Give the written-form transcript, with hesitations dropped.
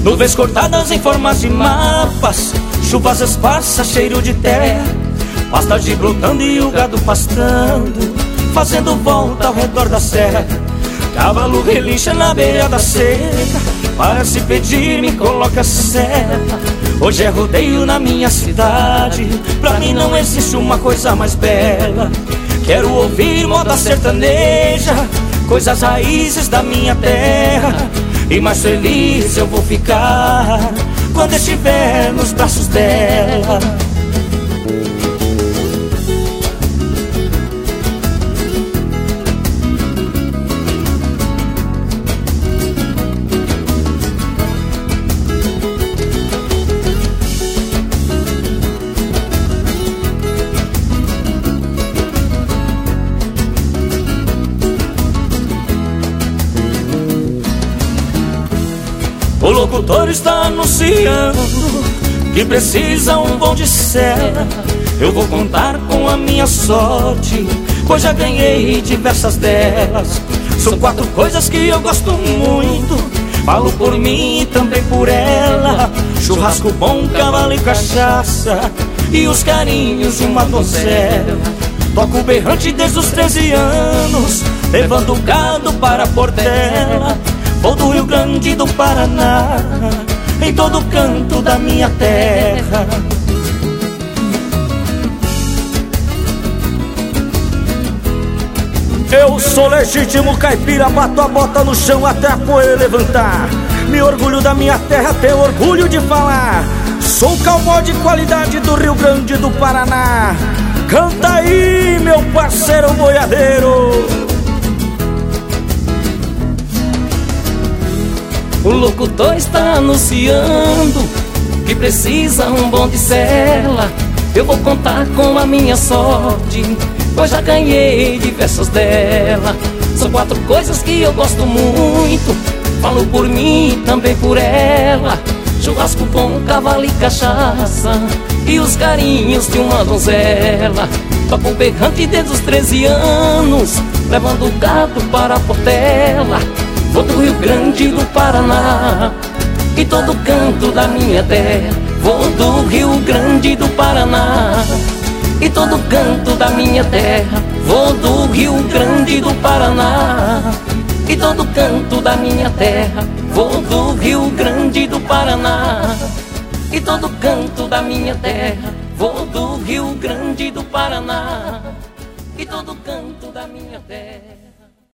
Nuvens cortadas em formas de mapas, chuvas esparsas, cheiro de terra, pastagem brotando e o gado pastando, fazendo volta ao redor da serra. Cavalo relincha na beira da seca, para se pedir me coloca serra. Hoje é rodeio na minha cidade, pra mim não existe uma coisa mais bela. Quero ouvir moda sertaneja, coisas raízes da minha terra, e mais feliz eu vou ficar quando estiver nos braços dela. O locutor está anunciando que precisa um bom de cela. Eu vou contar com a minha sorte, pois já ganhei diversas delas. São 4 coisas que eu gosto muito, falo por mim e também por ela: churrasco bom, cavalo e cachaça, e os carinhos de uma donzela. Toco berrante desde os 13 anos, levando gado para a Portela. Vou do Rio Grande do Paraná, em todo canto da minha terra. Eu sou legítimo caipira, bato a bota no chão até a poeira levantar. Me orgulho da minha terra, tenho orgulho de falar. Sou cowboy de qualidade do Rio Grande do Paraná. Canta aí, meu parceiro boiadeiro. O locutor está anunciando que precisa um bom de cela. Eu vou contar com a minha sorte, pois já ganhei diversas dela. São 4 coisas que eu gosto muito, falo por mim e também por ela: churrasco bom, cavalo e cachaça, e os carinhos de uma donzela. Toco berrante desde os 13 anos, levando o gado para a Portela. Vou do Rio Grande do Paraná, e todo canto da minha terra. Vou do Rio Grande do Paraná, e todo canto da minha terra. Vou do Rio Grande do Paraná, e todo canto da minha terra. Vou do Rio Grande do Paraná, e todo canto da minha terra. Vou do Rio Grande do Paraná, e todo canto da minha terra.